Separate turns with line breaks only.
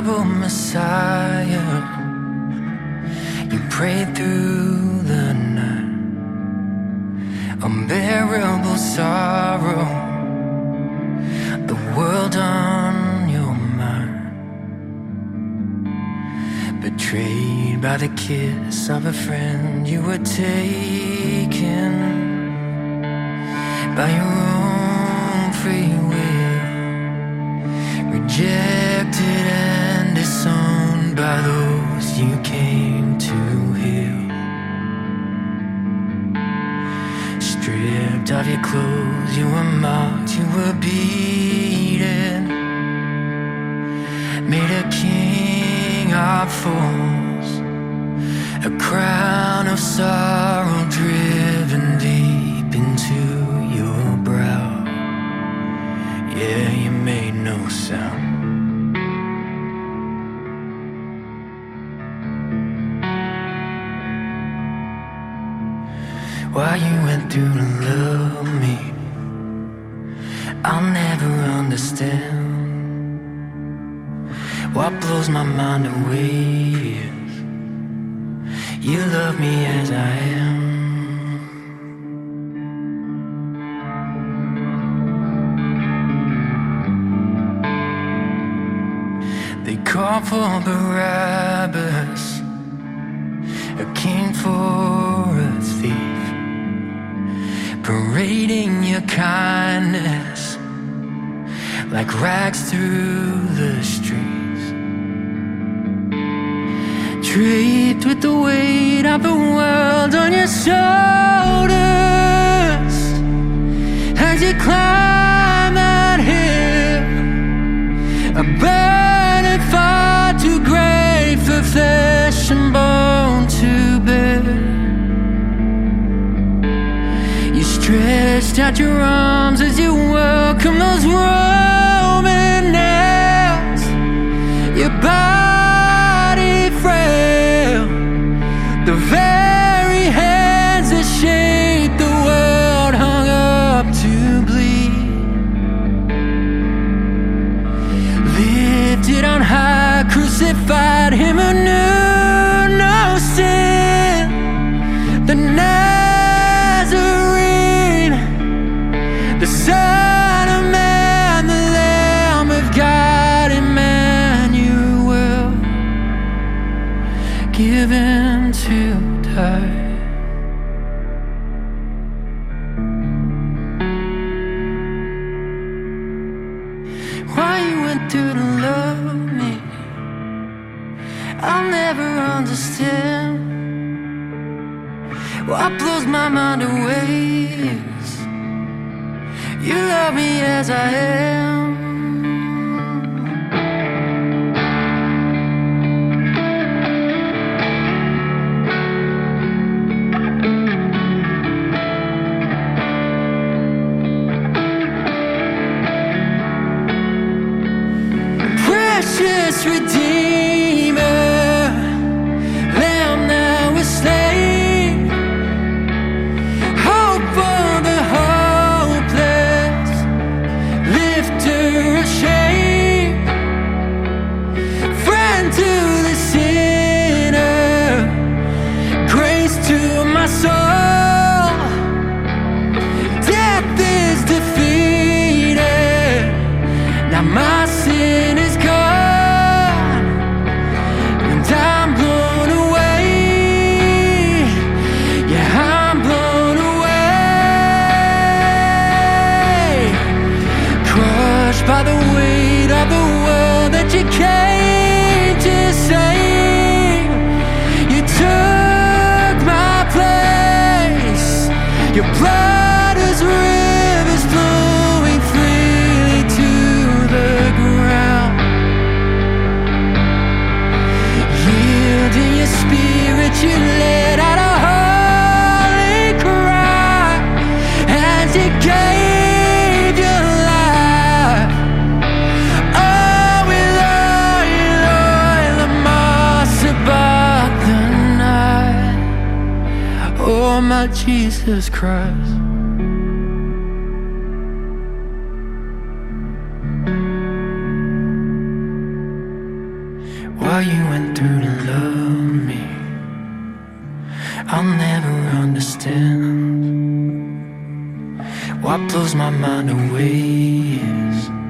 terrible Messiah. You prayed through the night, unbearable sorrow, the world on your mind. Betrayed by the kiss of a friend, you were taken by your own free will, rejected and disowned by those you came to heal. Stripped of your clothes, you were mocked, you were beaten, made a king of fools, a crown of sorrow driven deep into your brow. Yeah, you made no sound. Why you went through to love me, I'll never understand. What blows my mind away is you love me as I am. They call for Barabbas, a king for a thief, parading your kindness like rags through the streets, draped with the weight of the world on your shoulders. As you climb that hill, a burden far too great for flesh and bone to bear. You stretched out your arms as you welcome those Roman nails, your body frail, the very hands that shaped the world hung up to bleed. Lifted on high, crucified him who knew no sin, the Nazarene, the Son of Man, the Lamb of God, Emmanuel, given to die. Why you went through to love me, I'll never understand. What blows my mind away is you love me as I am. Precious Redeemer, Lamb that was slain, hope for the hopeless, lifter of shame, friend to the sinner, grace to my soul. Death is defeated, now my sin is gone, and I'm blown away. Yeah, I'm blown away, crushed by the weight of the world that you came to save. You took my place, your blood is rivers flowing freely to the ground. Yielding your spirit, you let out a holy cry as you gave your life. Oh, we love you, Lord, the moss about the night. Oh, my Jesus Christ. what you went through to love me. I'll never understand. What blows my mind away is